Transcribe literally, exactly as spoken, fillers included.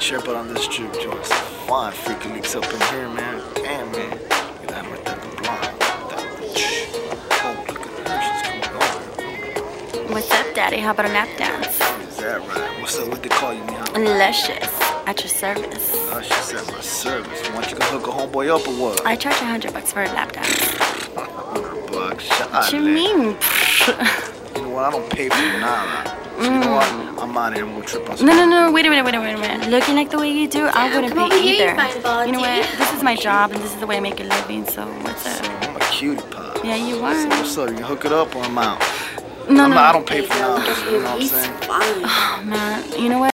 sure, but on this strip joint, some fine freaking leaks up in here, man. Damn, man. Look at that right there, the blonde. Oh, look at her. She's coming over. What's up, Daddy? How about a nap dance? Is that right? What's up? What they call you, man? Luscious. At your service. Luscious at my service. Why don't you go hook a homeboy up or what? I charge a hundred bucks for a lap dance. Hundred bucks. Shut What you mean? You know what? I don't pay for you now. So you know what? I'm out of here. I'm gonna trip on some. No, no, no. Wait a minute, wait a minute, wait a minute. Looking like the way you do, I wouldn't come pay over here, either. you fine You know what? body. This is my job, and this is the way I make a living. So what's So up? I'm a cutie pie. Yeah, you So are. what's up? You can hook it up or I'm out. No, I'm no. not, I don't pay for now. You know what I'm He's saying? fine. Oh man, you know what?